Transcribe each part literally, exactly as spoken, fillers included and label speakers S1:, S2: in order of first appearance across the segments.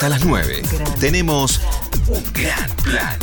S1: Hasta las nueve tenemos un gran plan.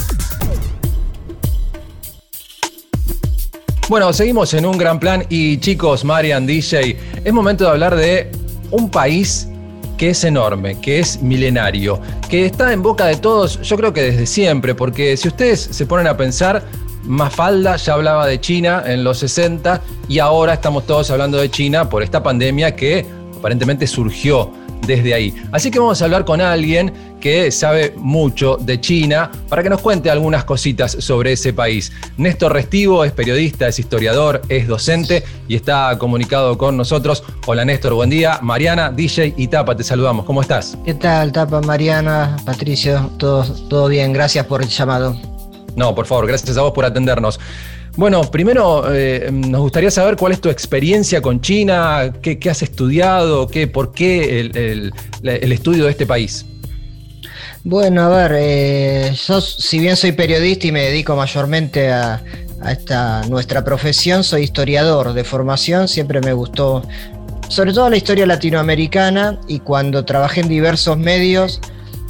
S2: Bueno, seguimos en un gran plan y chicos, Marian, D J, es momento de hablar de un país que es enorme, que es milenario, que está en boca de todos, yo creo que desde siempre, porque si ustedes se ponen a pensar, Mafalda ya hablaba de China en los sesenta y ahora estamos todos hablando de China por esta pandemia que aparentemente surgió desde ahí. Así que vamos a hablar con alguien que sabe mucho de China para que nos cuente algunas cositas sobre ese país. Néstor Restivo es periodista, es historiador, es docente y está comunicado con nosotros. Hola Néstor, buen día. Mariana, D J y Tapa, te saludamos. ¿Cómo estás?
S3: ¿Qué tal, Tapa, Mariana, Patricio? Todo, todo bien, gracias por el llamado.
S2: No, por favor, gracias a vos por atendernos. Bueno, primero eh, nos gustaría saber cuál es tu experiencia con China, qué, qué has estudiado, qué, por qué el, el, el estudio de este país.
S3: Bueno, a ver, eh, yo si bien soy periodista y me dedico mayormente a, a esta nuestra profesión, soy historiador de formación, siempre me gustó, sobre todo la historia latinoamericana, y cuando trabajé en diversos medios,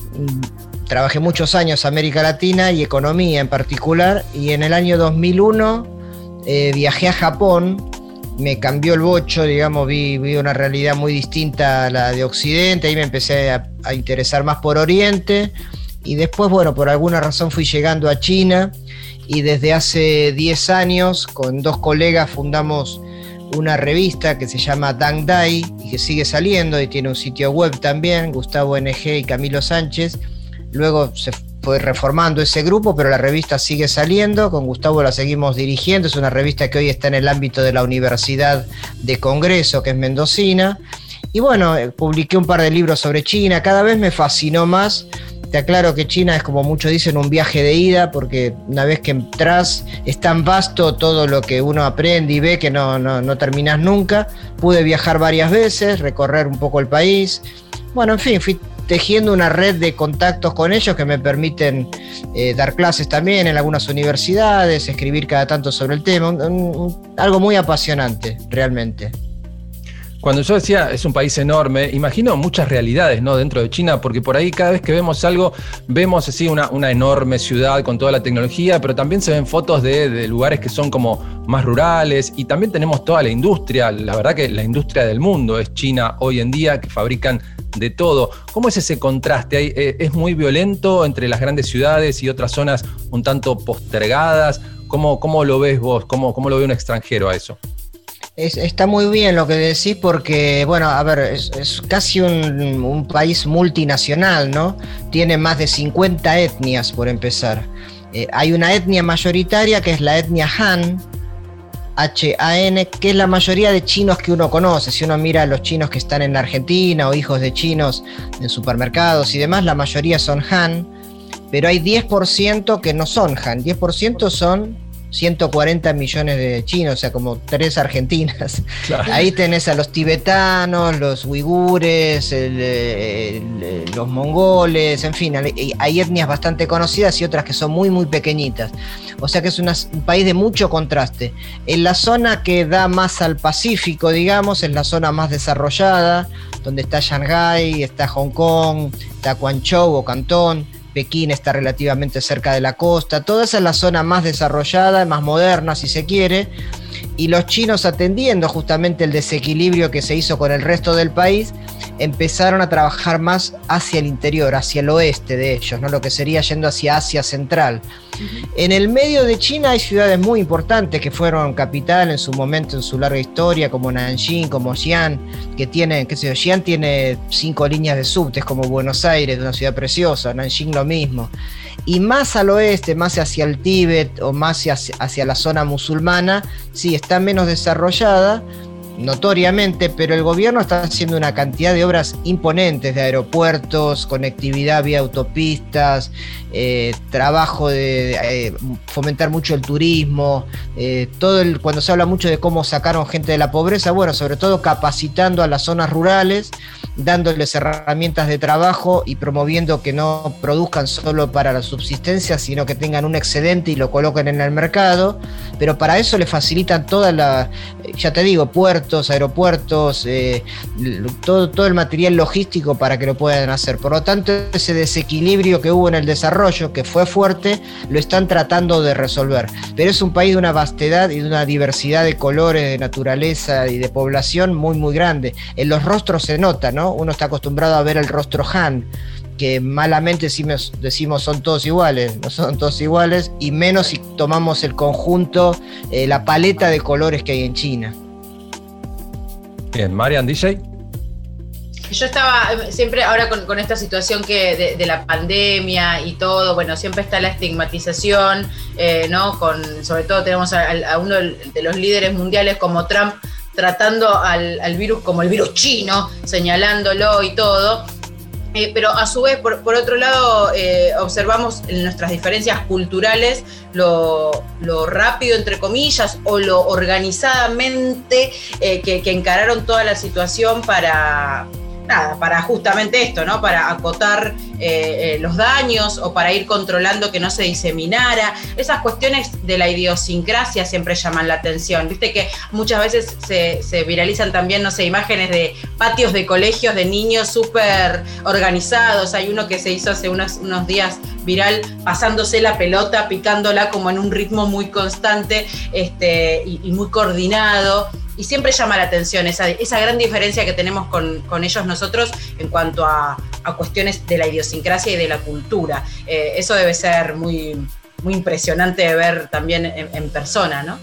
S3: trabajé muchos años en América Latina y economía en particular, y en el año dos mil uno eh, viajé a Japón, me cambió el bocho, digamos, vi, vi una realidad muy distinta a la de Occidente, ahí me empecé a, a interesar más por Oriente, y después, bueno, por alguna razón fui llegando a China, y desde hace diez años con dos colegas fundamos una revista que se llama Dang Dai, y que sigue saliendo, y tiene un sitio web también, Gustavo N G y Camilo Sánchez. Luego se fue reformando ese grupo, pero la revista sigue saliendo, con Gustavo la seguimos dirigiendo, es una revista que hoy está en el ámbito de la Universidad de Congreso, que es mendocina, y bueno, publiqué un par de libros sobre China, cada vez me fascinó más. Te aclaro que China es, como muchos dicen, un viaje de ida, porque una vez que entras es tan vasto todo lo que uno aprende y ve que no, no, no terminás nunca. Pude viajar varias veces, recorrer un poco el país, bueno, en fin, fui tejiendo una red de contactos con ellos que me permiten eh, dar clases también en algunas universidades, escribir cada tanto sobre el tema, un, un, algo muy apasionante, realmente.
S2: Cuando yo decía es un país enorme, imagino muchas realidades, ¿no?, dentro de China, porque por ahí cada vez que vemos algo, vemos así una, una enorme ciudad con toda la tecnología, pero también se ven fotos de, de lugares que son como más rurales, y también tenemos toda la industria. La verdad que la industria del mundo es China hoy en día, que fabrican de todo. ¿Cómo es ese contraste? ¿Es muy violento entre las grandes ciudades y otras zonas un tanto postergadas? ¿Cómo, cómo lo ves vos? ¿Cómo, cómo lo ve un extranjero a eso?
S3: Es, está muy bien lo que decís porque, bueno, a ver, es, es casi un, un país multinacional, ¿no? Tiene más de cincuenta etnias, por empezar. Eh, hay una etnia mayoritaria que es la etnia Han, H A N, que es la mayoría de chinos que uno conoce. Si uno mira a los chinos que están en Argentina o hijos de chinos en supermercados y demás, la mayoría son Han, pero hay diez por ciento que no son Han, diez por ciento son ciento cuarenta millones de chinos, o sea, como tres Argentinas. Claro. Ahí tenés a los tibetanos, los uigures, el, el, los mongoles, en fin, hay etnias bastante conocidas y otras que son muy, muy pequeñitas. O sea que es una, un país de mucho contraste. En la zona que da más al Pacífico, digamos, es la zona más desarrollada, donde está Shanghái, está Hong Kong, está Guangzhou o Cantón. Pekín está relativamente cerca de la costa, toda esa es la zona más desarrollada, más moderna si se quiere, y los chinos, atendiendo justamente el desequilibrio que se hizo con el resto del país, empezaron a trabajar más hacia el interior, hacia el oeste de ellos, ¿no? Lo que sería yendo hacia Asia Central. Uh-huh. En el medio de China hay ciudades muy importantes que fueron capital en su momento, en su larga historia, como Nanjing, como Xi'an, que tienen, qué sé yo, Xi'an tiene cinco líneas de subtes, como Buenos Aires, una ciudad preciosa, Nanjing lo mismo. Y más al oeste, más hacia el Tíbet o más hacia, hacia la zona musulmana, sí, está menos desarrollada, notoriamente, pero el gobierno está haciendo una cantidad de obras imponentes de aeropuertos, conectividad vía autopistas, eh, trabajo de eh, fomentar mucho el turismo, eh, todo el, cuando se habla mucho de cómo sacaron gente de la pobreza, bueno, sobre todo capacitando a las zonas rurales, dándoles herramientas de trabajo y promoviendo que no produzcan solo para la subsistencia, sino que tengan un excedente y lo coloquen en el mercado, pero para eso les facilitan toda la, ya te digo, puertos, puertos, aeropuertos, eh, todo, todo el material logístico para que lo puedan hacer. Por lo tanto, ese desequilibrio que hubo en el desarrollo, que fue fuerte, lo están tratando de resolver. Pero es un país de una vastedad y de una diversidad de colores, de naturaleza y de población muy, muy grande. En los rostros se nota, ¿no? Uno está acostumbrado a ver el rostro Han, que malamente decimos, decimos son todos iguales, no son todos iguales, y menos si tomamos el conjunto, eh, la paleta de colores que hay en China.
S2: Bien, Marian, D J.
S4: Yo estaba siempre, ahora con, con esta situación que de, de la pandemia y todo, bueno, siempre está la estigmatización, eh, ¿no? Con, sobre todo tenemos a, a uno de los líderes mundiales como Trump tratando al, al virus como el virus chino, señalándolo y todo. Eh, pero a su vez, por, por otro lado, eh, observamos en nuestras diferencias culturales lo, lo rápido, entre comillas, o lo organizadamente eh, que, que encararon toda la situación para, nada, para justamente esto, ¿no? Para acotar eh, eh, los daños o para ir controlando que no se diseminara. Esas cuestiones de la idiosincrasia siempre llaman la atención. Viste que muchas veces se, se viralizan también, no sé, imágenes de patios de colegios de niños súper organizados. Hay uno que se hizo hace unos, unos días viral, pasándose la pelota, picándola como en un ritmo muy constante este, y, y muy coordinado. Y siempre llama la atención esa, esa gran diferencia que tenemos con, con ellos nosotros en cuanto a, a cuestiones de la idiosincrasia y de la cultura. Eh, eso debe ser muy, muy impresionante de ver también en, en persona, ¿no?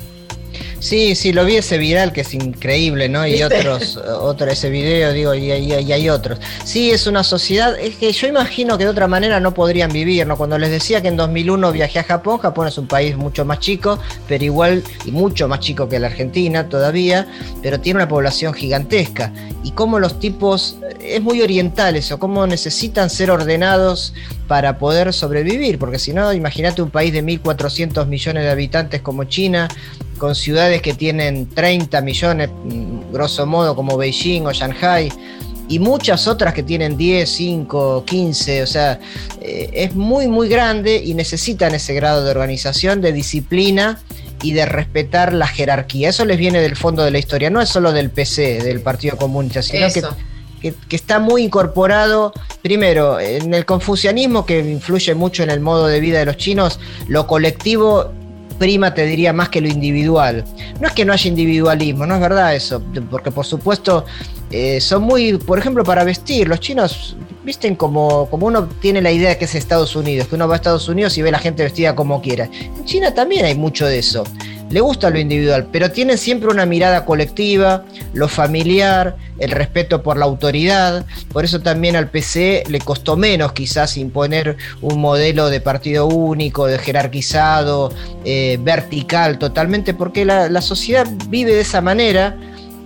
S3: Sí, sí, lo vi ese viral que es increíble, ¿no? Y ¿viste? otros, otro ese video, digo, y, y, y hay otros. Sí, es una sociedad, es que yo imagino que de otra manera no podrían vivir, ¿no? Cuando les decía que en dos mil uno viajé a Japón, Japón es un país mucho más chico, pero igual, y mucho más chico que la Argentina todavía, pero tiene una población gigantesca. Y cómo los tipos, es muy oriental eso, cómo necesitan ser ordenados para poder sobrevivir, porque si no, imagínate un país de mil cuatrocientos millones de habitantes como China, con ciudades que tienen treinta millones, grosso modo, como Beijing o Shanghai, y muchas otras que tienen diez, cinco, quince, o sea, eh, es muy, muy grande y necesitan ese grado de organización, de disciplina y de respetar la jerarquía. Eso les viene del fondo de la historia, no es solo del P C, del Partido Comunista, sino que, que, que está muy incorporado, primero, en el confucianismo, que influye mucho en el modo de vida de los chinos. Lo colectivo prima, te diría, más que lo individual. No es que no haya individualismo, no es verdad eso, porque por supuesto eh, son muy, por ejemplo, para vestir, los chinos visten como, como uno tiene la idea de que es Estados Unidos, que uno va a Estados Unidos y ve a la gente vestida como quiera. En China también hay mucho de eso. Le gusta lo individual, pero tienen siempre una mirada colectiva, lo familiar, el respeto por la autoridad. Por eso también al P C le costó menos quizás imponer un modelo de partido único, de jerarquizado, eh, vertical totalmente, porque la, la sociedad vive de esa manera,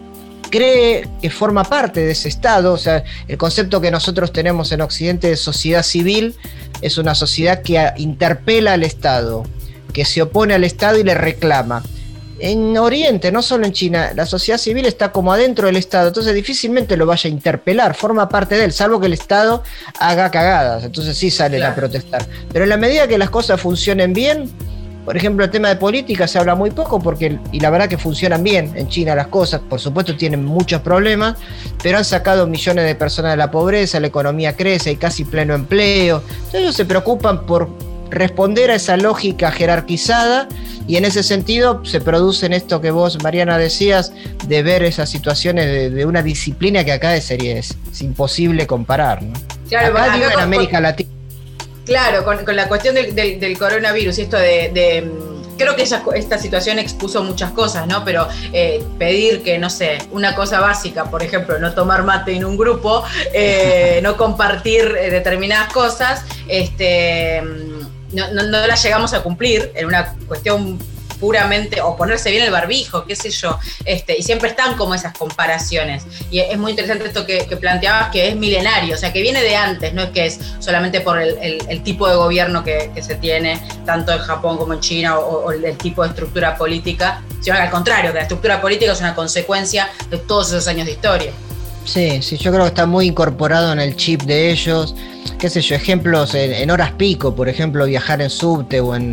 S3: cree que forma parte de ese Estado. O sea, el concepto que nosotros tenemos en Occidente de sociedad civil es una sociedad que interpela al Estado, que se opone al Estado y le reclama. En Oriente, no solo en China, la sociedad civil está como adentro del Estado, entonces difícilmente lo vaya a interpelar, forma parte de él, salvo que el Estado haga cagadas, entonces sí salen claro a protestar. Pero en la medida que las cosas funcionen bien, por ejemplo, el tema de política se habla muy poco, porque, y la verdad que funcionan bien en China las cosas, por supuesto tienen muchos problemas, pero han sacado millones de personas de la pobreza, la economía crece, hay casi pleno empleo, entonces ellos se preocupan por responder a esa lógica jerarquizada, y en ese sentido se producen esto que vos, Mariana, decías, de ver esas situaciones de, de una disciplina que acá sería, es, es imposible comparar, ¿no?
S4: Claro,
S3: acá,
S4: acá
S3: digo,
S4: con,
S3: en América
S4: con,
S3: Latina.
S4: Claro, con, con la cuestión del, del, del coronavirus y esto de... de creo que esa, esta situación expuso muchas cosas, ¿no? Pero eh, pedir que, no sé, una cosa básica, por ejemplo, no tomar mate en un grupo, eh, no compartir eh, determinadas cosas, este... No, no, no la llegamos a cumplir en una cuestión puramente, o ponerse bien el barbijo, qué sé yo, este, y siempre están como esas comparaciones. Y es muy interesante esto que, que planteabas, que es milenario, o sea, que viene de antes, no es que es solamente por el, el, el tipo de gobierno que, que se tiene, tanto en Japón como en China, o, o el tipo de estructura política, sino que al contrario, que la estructura política es una consecuencia de todos esos años de historia.
S3: Sí, sí, yo creo que está muy incorporado en el chip de ellos. Qué sé yo, ejemplos en, en horas pico, por ejemplo, viajar en subte o en,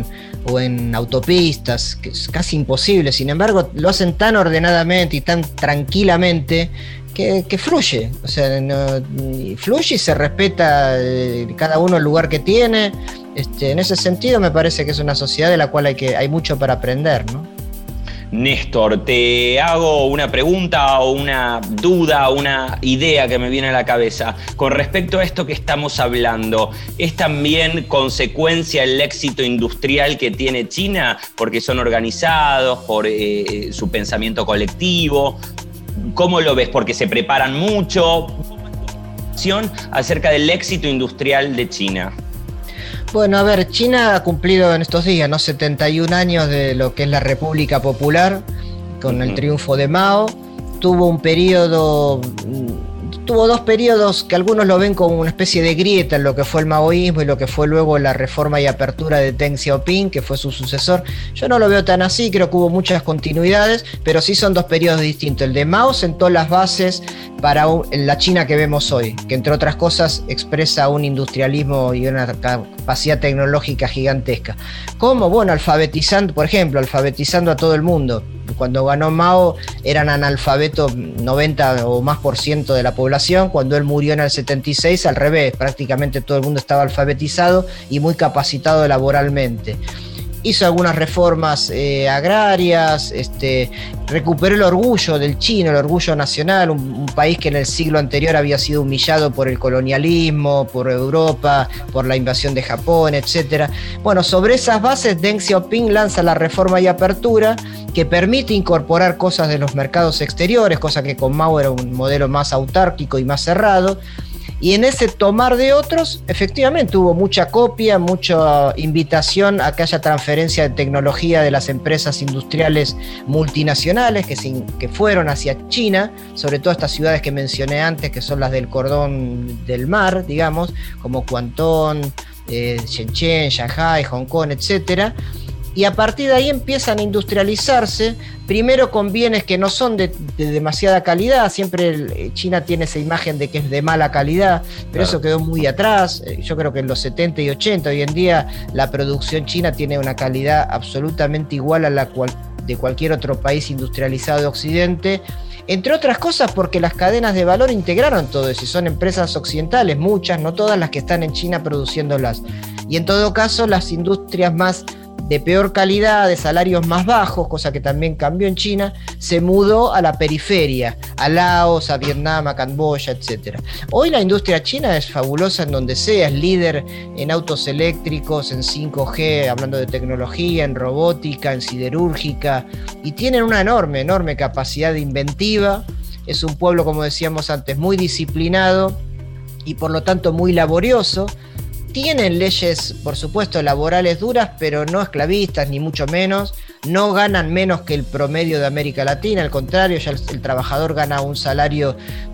S3: o en autopistas, que es casi imposible. Sin embargo, lo hacen tan ordenadamente y tan tranquilamente que, que fluye. O sea, no, fluye y se respeta eh, cada uno el lugar que tiene. Este, en ese sentido me parece que es una sociedad de la cual hay, que, hay mucho para aprender, ¿no?
S5: Néstor, te hago una pregunta o una duda, una idea que me viene a la cabeza. Con respecto a esto que estamos hablando, ¿es también consecuencia el éxito industrial que tiene China? Porque son organizados, por eh, su pensamiento colectivo. ¿Cómo lo ves? Porque se preparan mucho. Acerca del éxito industrial de China.
S3: Bueno, a ver, China ha cumplido en estos días, ¿no? setenta y un años de lo que es la República Popular, con uh-huh. el triunfo de Mao. Tuvo un periodo, tuvo dos periodos que algunos lo ven como una especie de grieta en lo que fue el maoísmo y lo que fue luego la reforma y apertura de Deng Xiaoping, que fue su sucesor. Yo no lo veo tan así, creo que hubo muchas continuidades, pero sí son dos periodos distintos. El de Mao sentó las bases para la China que vemos hoy, que entre otras cosas expresa un industrialismo y una capacidad tecnológica gigantesca. ¿Cómo? Bueno, alfabetizando, por ejemplo, alfabetizando a todo el mundo. Cuando ganó Mao eran analfabetos noventa o más por ciento de la población. Cuando él murió en el setenta y seis, al revés, prácticamente todo el mundo estaba alfabetizado y muy capacitado laboralmente. Hizo algunas reformas eh, agrarias, este, recuperó el orgullo del chino, el orgullo nacional, un, un país que en el siglo anterior había sido humillado por el colonialismo, por Europa, por la invasión de Japón, etcétera. Bueno, sobre esas bases Deng Xiaoping lanza la reforma y apertura, que permite incorporar cosas de los mercados exteriores, cosa que con Mao era un modelo más autárquico y más cerrado. Y en ese tomar de otros, efectivamente hubo mucha copia, mucha invitación a que haya transferencia de tecnología de las empresas industriales multinacionales que, se, que fueron hacia China, sobre todo estas ciudades que mencioné antes, que son las del cordón del mar, digamos, como Guangdong, eh, Shenzhen, Shanghai, Hong Kong, etcétera. Y a partir de ahí empiezan a industrializarse, primero con bienes que no son de, de demasiada calidad. Siempre China tiene esa imagen de que es de mala calidad, pero claro, eso quedó muy atrás. Yo creo que en los setenta y ochenta, hoy en día la producción china tiene una calidad absolutamente igual a la cual, de cualquier otro país industrializado de Occidente, entre otras cosas porque las cadenas de valor integraron todo eso, y son empresas occidentales, muchas, no todas las que están en China produciéndolas. Y en todo caso, las industrias más de peor calidad, de salarios más bajos, cosa que también cambió en China, se mudó a la periferia, a Laos, a Vietnam, a Camboya, etcétera. Hoy la industria china es fabulosa en donde sea, es líder en autos eléctricos, en cinco G, hablando de tecnología, en robótica, en siderúrgica, y tienen una enorme, enorme capacidad de inventiva. Es un pueblo, como decíamos antes, muy disciplinado y por lo tanto muy laborioso. Tienen leyes, por supuesto, laborales duras, pero no esclavistas, ni mucho menos. No ganan menos que el promedio de América Latina, al contrario, ya el, el trabajador gana un salario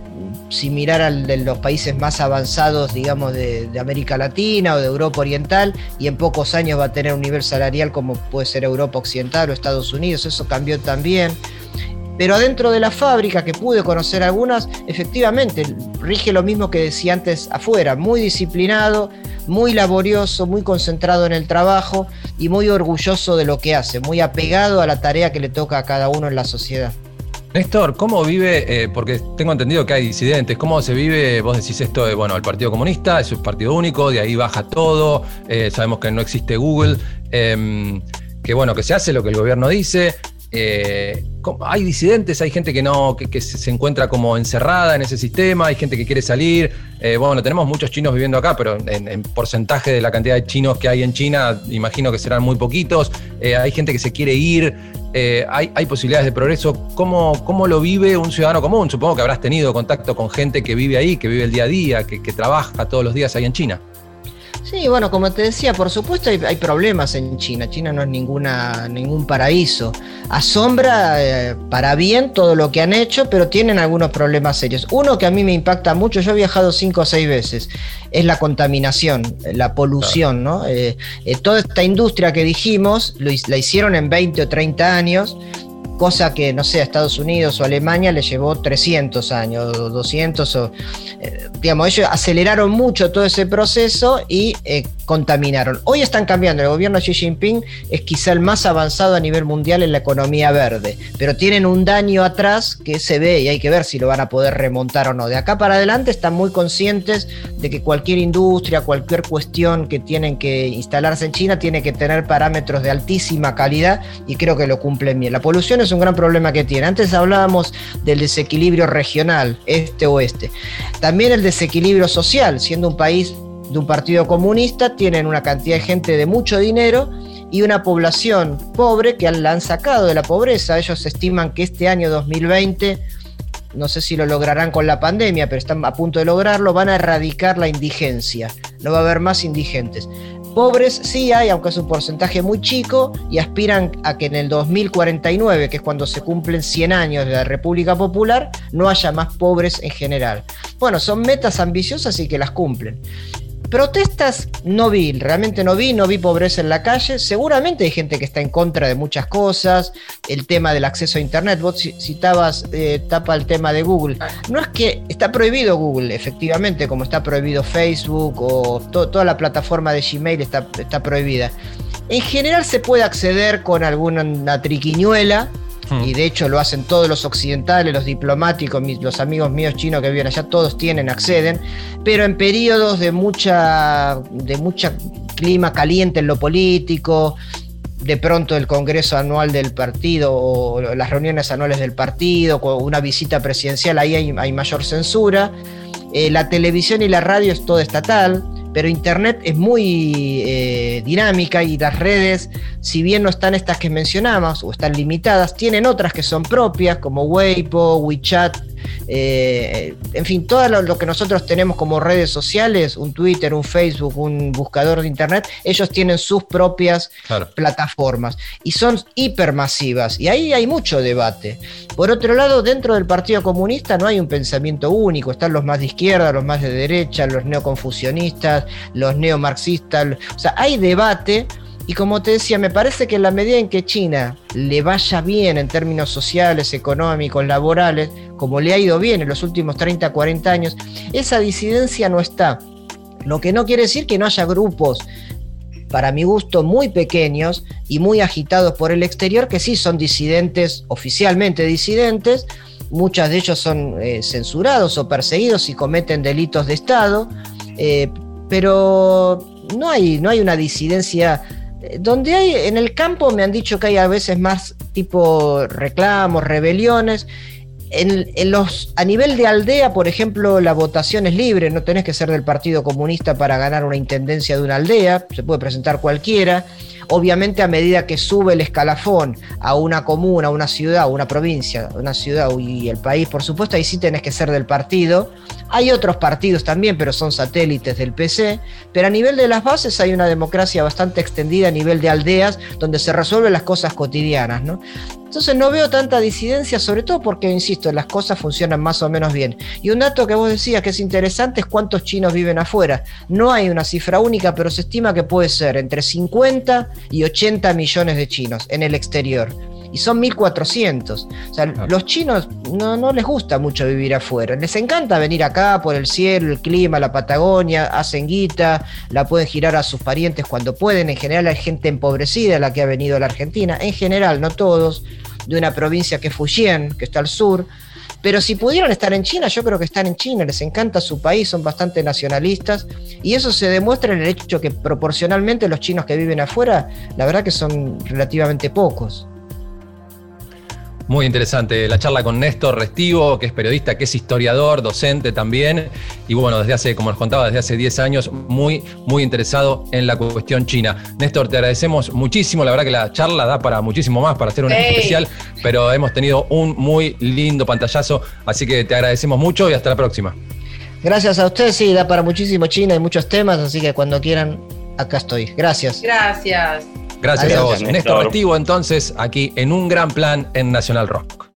S3: similar al de los países más avanzados, digamos, de, de América Latina o de Europa Oriental, y en pocos años va a tener un nivel salarial como puede ser Europa Occidental o Estados Unidos. Eso cambió también. Pero adentro de la fábrica, que pude conocer algunas, efectivamente rige lo mismo que decía antes afuera, muy disciplinado, muy laborioso, muy concentrado en el trabajo y muy orgulloso de lo que hace, muy apegado a la tarea que le toca a cada uno en la sociedad.
S2: Néstor, ¿cómo vive, eh, porque tengo entendido que hay disidentes, cómo se vive, vos decís esto de, bueno, el Partido Comunista es un partido único, de ahí baja todo, eh, sabemos que no existe Google, eh, que bueno, que se hace lo que el gobierno dice. Eh, hay disidentes, hay gente que no que, que se encuentra como encerrada en ese sistema, hay gente que quiere salir. Eh, bueno, tenemos muchos chinos viviendo acá, pero en, en porcentaje de la cantidad de chinos que hay en China, imagino que serán muy poquitos. Eh, hay gente que se quiere ir, eh, hay, hay posibilidades de progreso. ¿Cómo, ¿Cómo lo vive un ciudadano común? Supongo que habrás tenido contacto con gente que vive ahí, que vive el día a día, que, que trabaja todos los días ahí en China.
S3: Sí, bueno, como te decía, por supuesto hay, hay problemas en China. China no es ninguna, ningún paraíso. Asombra eh, para bien todo lo que han hecho, pero tienen algunos problemas serios. Uno que a mí me impacta mucho, yo he viajado cinco o seis veces, es la contaminación, la polución, ¿no? Eh, eh, toda esta industria que dijimos, lo, la hicieron en veinte o treinta años, cosa que, no sé, a Estados Unidos o Alemania le llevó trescientos años, o doscientos, o, eh, digamos, ellos aceleraron mucho todo ese proceso y eh, contaminaron. Hoy están cambiando, el gobierno de Xi Jinping es quizá el más avanzado a nivel mundial en la economía verde, pero tienen un daño atrás que se ve y hay que ver si lo van a poder remontar o no. De acá para adelante están muy conscientes de que cualquier industria, cualquier cuestión que tienen que instalarse en China tiene que tener parámetros de altísima calidad y creo que lo cumplen bien. La polución es un gran problema que tiene. Antes hablábamos del desequilibrio regional, este-oeste. También el desequilibrio social, siendo un país de un partido comunista, tienen una cantidad de gente de mucho dinero y una población pobre que la han sacado de la pobreza. Ellos estiman que este año dos mil veinte, no sé si lo lograrán con la pandemia, pero están a punto de lograrlo, van a erradicar la indigencia. No va a haber más indigentes. Pobres sí hay, aunque es un porcentaje muy chico, y aspiran a que en el dos mil cuarenta y nueve, que es cuando se cumplen cien años de la República Popular, no haya más pobres en general. Bueno, son metas ambiciosas y que las cumplen. Protestas no vi, realmente no vi, no vi pobreza en la calle. Seguramente hay gente que está en contra de muchas cosas, el tema del acceso a internet. Vos citabas, eh, tapa el tema de Google. No es que está prohibido Google, efectivamente, como está prohibido Facebook o to- toda la plataforma de Gmail está, está prohibida. En general se puede acceder con alguna triquiñuela, y de hecho lo hacen todos los occidentales, los diplomáticos, mis, los amigos míos chinos que viven allá, todos tienen, acceden, pero en periodos de mucha, de mucha clima caliente en lo político, de pronto el congreso anual del partido o las reuniones anuales del partido, con una visita presidencial, ahí hay, hay mayor censura. Eh, la televisión y la radio es todo estatal, pero internet es muy eh, dinámica y las redes, si bien no están estas que mencionamos o están limitadas, tienen otras que son propias como Weibo, WeChat, eh, en fin, todo lo, lo que nosotros tenemos como redes sociales, un Twitter, un Facebook, un buscador de internet, ellos tienen sus propias claro. plataformas y son hipermasivas y ahí hay mucho debate. Por otro lado, dentro del Partido Comunista no hay un pensamiento único, están los más de izquierda, los más de derecha, los neoconfucionistas, los neomarxistas, o sea, hay debate. Y como te decía, me parece que en la medida en que China le vaya bien en términos sociales, económicos, laborales, como le ha ido bien en los últimos treinta, cuarenta años, esa disidencia no está. Lo que no quiere decir que no haya grupos, para mi gusto, muy pequeños y muy agitados por el exterior, que sí son disidentes, oficialmente disidentes. Muchos de ellos son eh, censurados o perseguidos y cometen delitos de Estado, eh, pero no hay, no hay una disidencia. Donde hay, en el campo me han dicho que hay a veces más tipo reclamos, rebeliones. En, en los, a nivel de aldea, por ejemplo, la votación es libre, no tenés que ser del Partido Comunista para ganar una intendencia de una aldea, se puede presentar cualquiera. Obviamente a medida que sube el escalafón a una comuna, a una ciudad, a una provincia, una ciudad y el país, por supuesto, ahí sí tenés que ser del partido. Hay otros partidos también, pero son satélites del P C. Pero a nivel de las bases hay una democracia bastante extendida a nivel de aldeas, donde se resuelven las cosas cotidianas, ¿no? Entonces no veo tanta disidencia, sobre todo porque, insisto, las cosas funcionan más o menos bien. Y un dato que vos decías que es interesante es cuántos chinos viven afuera. No hay una cifra única, pero se estima que puede ser entre cincuenta y ochenta millones de chinos en el exterior. Y son mil cuatrocientos. O sea, claro. Los chinos no, no les gusta mucho vivir afuera. Les encanta venir acá por el cielo, el clima, la Patagonia, hacen guita, la pueden girar a sus parientes cuando pueden. En general hay gente empobrecida la que ha venido a la Argentina. En general, no todos, de una provincia que es Fujian, que está al sur. Pero si pudieran estar en China, yo creo que están en China, les encanta su país, son bastante nacionalistas, y eso se demuestra en el hecho que proporcionalmente los chinos que viven afuera, la verdad que son relativamente pocos.
S2: Muy interesante la charla con Néstor Restivo, que es periodista, que es historiador, docente también, y bueno, desde hace, como nos contaba, desde hace diez años, muy, muy interesado en la cuestión china. Néstor, te agradecemos muchísimo, la verdad que la charla da para muchísimo más, para hacer un hey. especial, pero hemos tenido un muy lindo pantallazo, así que te agradecemos mucho y hasta la próxima.
S3: Gracias a ustedes, sí, da para muchísimo China y muchos temas, así que cuando quieran, acá estoy. Gracias.
S4: Gracias.
S2: Gracias
S3: Adiós.
S2: a vos. Néstor Restivo, entonces, aquí en Un Gran Plan en Nacional Rock.